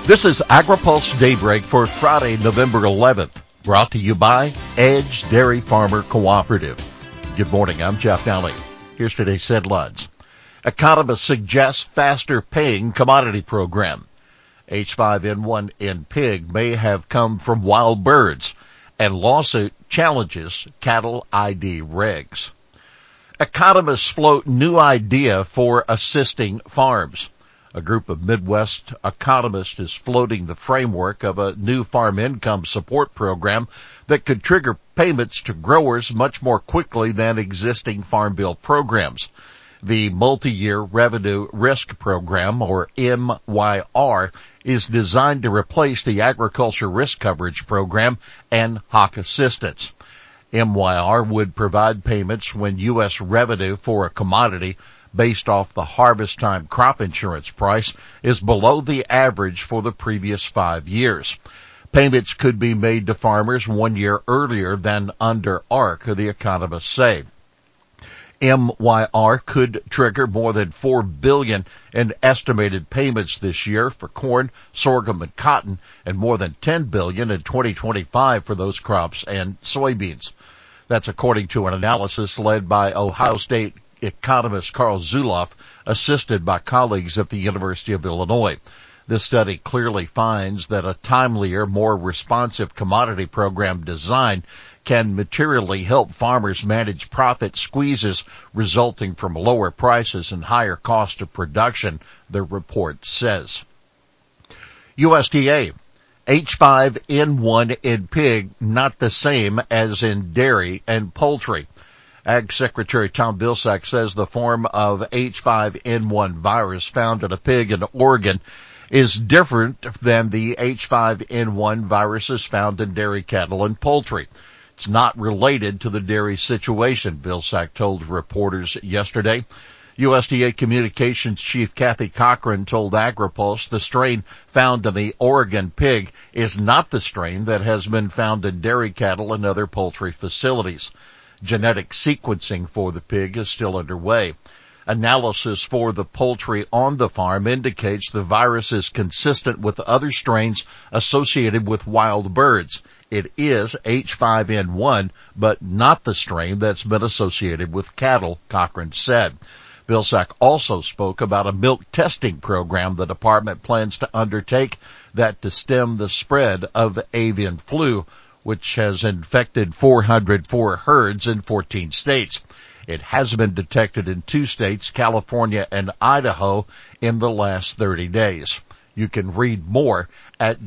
This is AgriPulse Daybreak for Friday, November 11th, brought to you by Edge Dairy Farmer Cooperative. Good morning, I'm Jeff Nally. Here's today's headlines. Economists suggest faster paying commodity program. H5N1 in pig may have come from wild birds, and lawsuit challenges cattle ID regs. Economists float new idea for assisting farms. A group of Midwest economists is floating the framework of a new farm income support program that could trigger payments to growers much more quickly than existing Farm Bill programs. The Multi-Year Revenue Risk Program, or MYR, is designed to replace the Agriculture Risk Coverage Program and Hawk Assistance. MYR would provide payments when U.S. revenue for a commodity based off the harvest time crop insurance price is below the average for the previous 5 years. Payments could be made to farmers 1 year earlier than under ARC, the economists say. MYR could trigger more than $4 billion in estimated payments this year for corn, sorghum, and cotton, and more than $10 billion in 2025 for those crops and soybeans. That's according to an analysis led by Ohio State economist Carl Zulauf, assisted by colleagues at the University of Illinois. This study clearly finds that a timelier, more responsive commodity program design can materially help farmers manage profit squeezes resulting from lower prices and higher cost of production, the report says. USDA, H5N1 in pig not the same as in dairy and poultry. Ag Secretary Tom Vilsack says the form of H5N1 virus found in a pig in Oregon is different than the H5N1 viruses found in dairy cattle and poultry. It's not related to the dairy situation, Vilsack told reporters yesterday. USDA Communications Chief Kathy Cochran told AgriPulse the strain found in the Oregon pig is not the strain that has been found in dairy cattle and other poultry facilities. Genetic sequencing for the pig is still underway. Analysis for the poultry on the farm indicates the virus is consistent with other strains associated with wild birds. It is H5N1, but not the strain that's been associated with cattle, Cochran said. Vilsack also spoke about a milk testing program the department plans to undertake that to stem the spread of avian flu, which has infected 404 herds in 14 states. It has been detected in 2 states, California and Idaho, in the last 30 days. You can read more at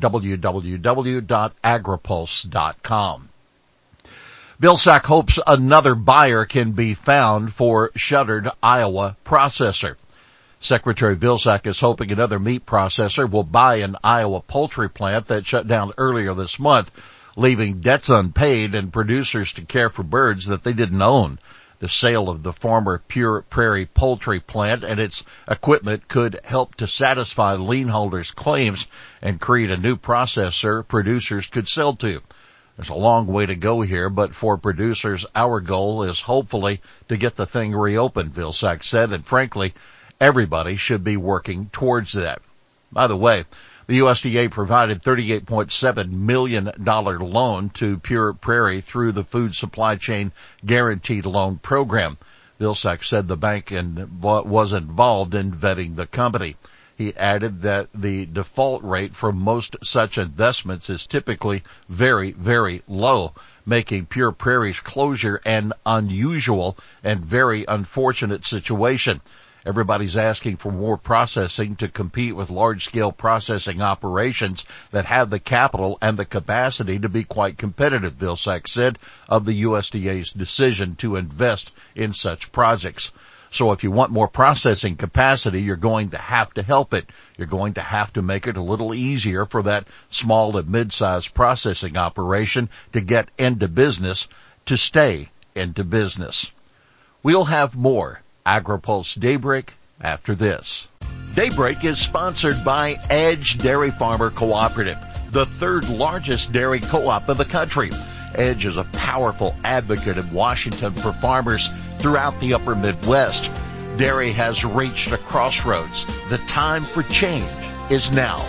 www.agripulse.com. Vilsack hopes another buyer can be found for shuttered Iowa processor. Secretary Vilsack is hoping another meat processor will buy an Iowa poultry plant that shut down earlier this month, leaving debts unpaid and producers to care for birds that they didn't own. The sale of the former Pure Prairie poultry plant and its equipment could help to satisfy lien holders' claims and create a new processor producers could sell to. There's a long way to go here, but for producers, our goal is hopefully to get the thing reopened, Vilsack said, and frankly, everybody should be working towards that. By the way, the USDA provided $38.7 million loan to Pure Prairie through the Food Supply Chain Guaranteed Loan Program. Vilsack said the bank was involved in vetting the company. He added that the default rate for most such investments is typically very, very low, making Pure Prairie's closure an unusual and very unfortunate situation. Everybody's asking for more processing to compete with large-scale processing operations that have the capital and the capacity to be quite competitive, Vilsack said, of the USDA's decision to invest in such projects. So if you want more processing capacity, you're going to have to help it. You're going to have to make it a little easier for that small and mid-sized processing operation to get into business, to stay into business. We'll have more AgriPulse Daybreak after this. Daybreak is sponsored by Edge Dairy Farmer Cooperative, the third largest dairy co-op in the country. Edge is a powerful advocate in Washington for farmers throughout the upper Midwest. Dairy has reached a crossroads. The time for change is now.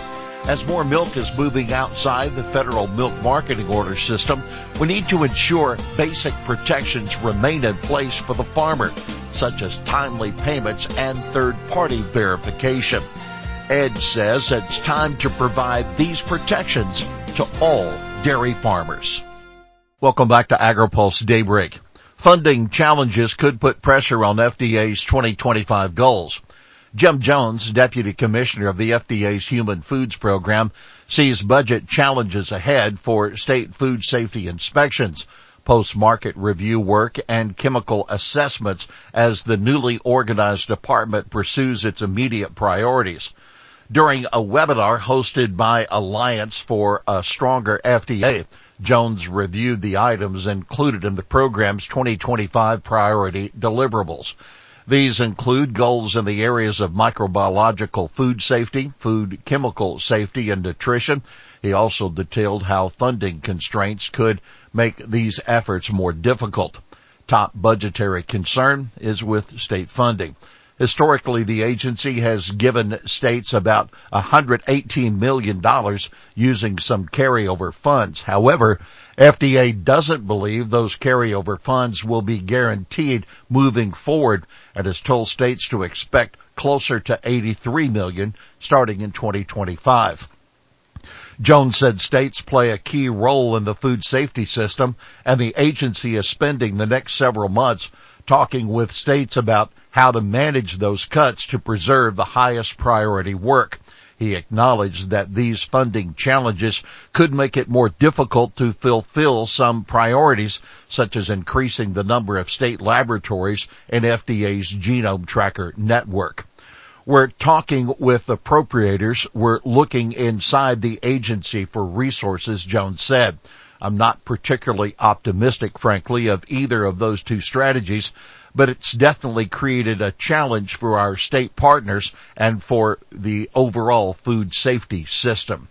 As more milk is moving outside the federal milk marketing order system, we need to ensure basic protections remain in place for the farmer, such as timely payments and third-party verification. Ed says it's time to provide these protections to all dairy farmers. Welcome back to AgriPulse Daybreak. Funding challenges could put pressure on FDA's 2025 goals. Jim Jones, Deputy Commissioner of the FDA's Human Foods Program, sees budget challenges ahead for state food safety inspections, post-market review work, and chemical assessments as the newly organized department pursues its immediate priorities. During a webinar hosted by Alliance for a Stronger FDA, Jones reviewed the items included in the program's 2025 priority deliverables. These include goals in the areas of microbiological food safety, food chemical safety, and nutrition. He also detailed how funding constraints could make these efforts more difficult. Top budgetary concern is with state funding. Historically, the agency has given states about $118 million using some carryover funds. However, FDA doesn't believe those carryover funds will be guaranteed moving forward and has told states to expect closer to $83 million starting in 2025. Jones said states play a key role in the food safety system, and the agency is spending the next several months talking with states about how to manage those cuts to preserve the highest priority work. He acknowledged that these funding challenges could make it more difficult to fulfill some priorities, such as increasing the number of state laboratories in FDA's Genome Tracker network. We're talking with appropriators. We're looking inside the agency for resources, Jones said. I'm not particularly optimistic, frankly, of either of those two strategies, but it's definitely created a challenge for our state partners and for the overall food safety system.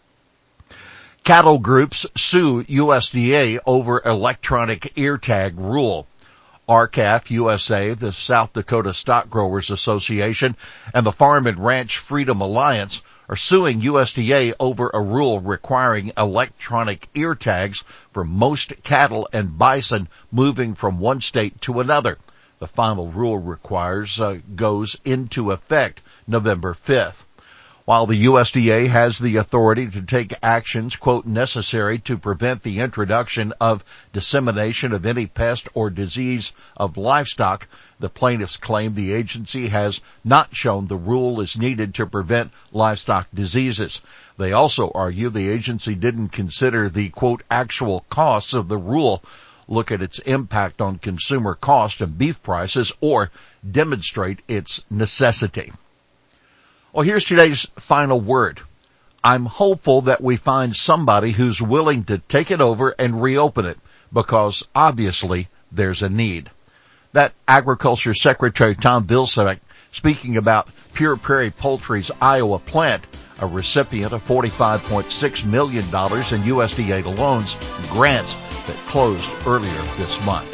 Cattle groups sue USDA over electronic ear tag rule. RCAF USA, the South Dakota Stock Growers Association, and the Farm and Ranch Freedom Alliance are suing USDA over a rule requiring electronic ear tags for most cattle and bison moving from one state to another. The final rule goes into effect November 5th. While the USDA has the authority to take actions, quote, necessary to prevent the introduction of dissemination of any pest or disease of livestock, the plaintiffs claim the agency has not shown the rule is needed to prevent livestock diseases. They also argue the agency didn't consider the, quote, actual costs of the rule, look at its impact on consumer cost and beef prices, or demonstrate its necessity. Well, here's today's final word. I'm hopeful that we find somebody who's willing to take it over and reopen it, because obviously there's a need. That Agriculture Secretary Tom Vilsack speaking about Pure Prairie Poultry's Iowa plant, a recipient of $45.6 million in USDA loans and grants that closed earlier this month.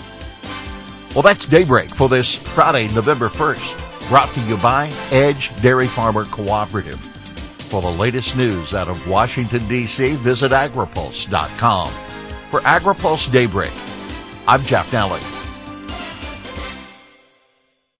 Well, that's Daybreak for this Friday, November 1st. Brought to you by Edge Dairy Farmer Cooperative. For the latest news out of Washington, D.C., visit agripulse.com. For AgriPulse Daybreak, I'm Jeff Nally.